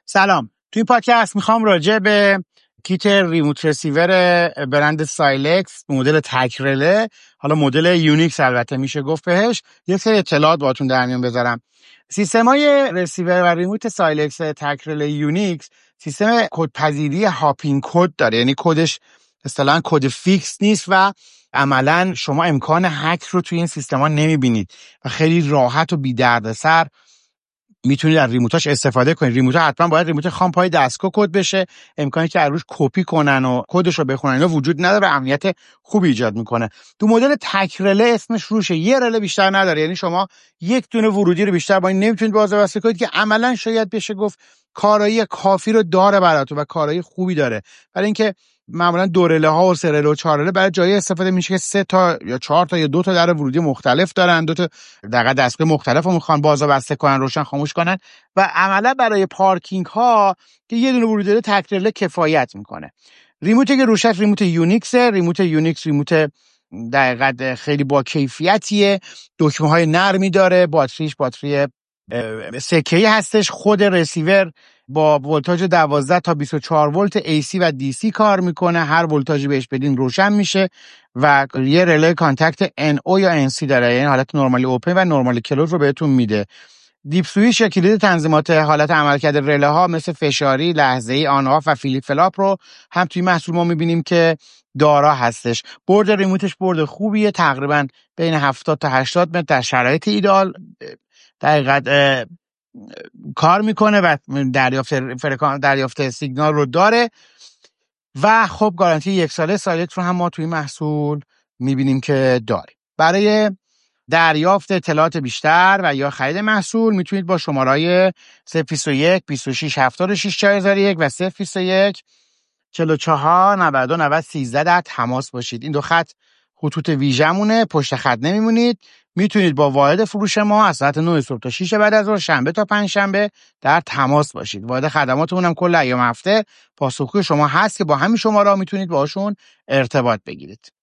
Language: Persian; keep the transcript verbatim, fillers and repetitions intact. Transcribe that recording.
سلام. توی پادکست میخوام راجع به کیت ریموت رسیور برند سایلکس مدل تک رله، حالا مدل یونیکس البته میشه گفت بهش، یه سری اطلاعات باهاتون در میون بذارم. سیستمای رسیور و ریموت سایلکس تک رله یونیکس سیستم کدپذیری هاپینگ کد داره، یعنی کدش اصطلاحاً کد فیکس نیست و عملاً شما امکان هک رو توی این سیستما نمیبینید و خیلی راحت و بی دردسر میتونید از ریموتاش استفاده کنید. ریموتا حتما باید ریموت خام پای دستگاه کد بشه، امکانی که روش کپی کنن و کدش رو بخونن اینا وجود نداره، امنیت خوبی ایجاد میکنه. تو مدل تک رله اسمش روشه، یه رله بیشتر نداره، یعنی شما یک دونه ورودی رو بیشتر با این نمیتونید باز و بسته کنید که عملا شاید بشه گفت کارایی کافی رو داره براتون و کارایی خوبی داره. برای اینکه معمولا دو رله ها و سه رله و چهار رله برای جای استفاده میشه که سه تا یا چهار تا یا دو تا در ورودی مختلف دارن، دو تا دقیقاً دستگاه مختلف رو میخوان باز و بسته کنن، روشن خاموش کنن و عملا برای پارکینگ ها که یه دونه ورودی داره تک رله کفایت میکنه. ریموتی که روش هست ریموت یونیکس، ریموت یونیکس ریموت دقیقاً خیلی با کیفیتیه، دکمه های نرمی داره، باتریش باتری سکه‌ای هستش، خود رسیور با ولتاژ دوازده تا بیست و چهار ولت ای سی و دی سی کار میکنه، هر ولتاژی بهش بدین روشن میشه و یه رله کانتکت ان او یا ان سی داره، یعنی حالت نورمالی اوپن و نورمالی کلوز رو بهتون میده. دیپ سویچ یا کلید تنظیمات حالت عملکرد رله ها مثل فشاری، لحظه‌ای، آن آف و فلیپ فلاپ رو هم توی محصول ما میبینیم که دارا هستش. برد ریموتش برد خوبیه، تقریبا بین هفتاد تا هشتاد متر در شرایط ایدئال دقیقاً کار میکنه و دریافت فرکانس دریافت سیگنال رو داره و خب گارانتی یک ساله سایلکس رو هم ما توی محصول میبینیم که داره. برای دریافت اطلاعات بیشتر و یا خرید محصول میتونید با شماره‌های صفر یک بیست و شش هفتاد و شش چهار هزار و یک و صفر یک چهل و چهار نود و دو نود سیزده در تماس باشید. این دو خط خطوط ویژمونه، پشت خط نمیمونید. میتونید با واحد فروش ما از ساعت نه صبح تا شش بعد از ظهر، شنبه تا پنج شنبه در تماس باشید. واحد خدماتمون هم کل ایام هفته پاسخگوی شما هست که با همین شماره میتونید باهاشون ارتباط بگیرید.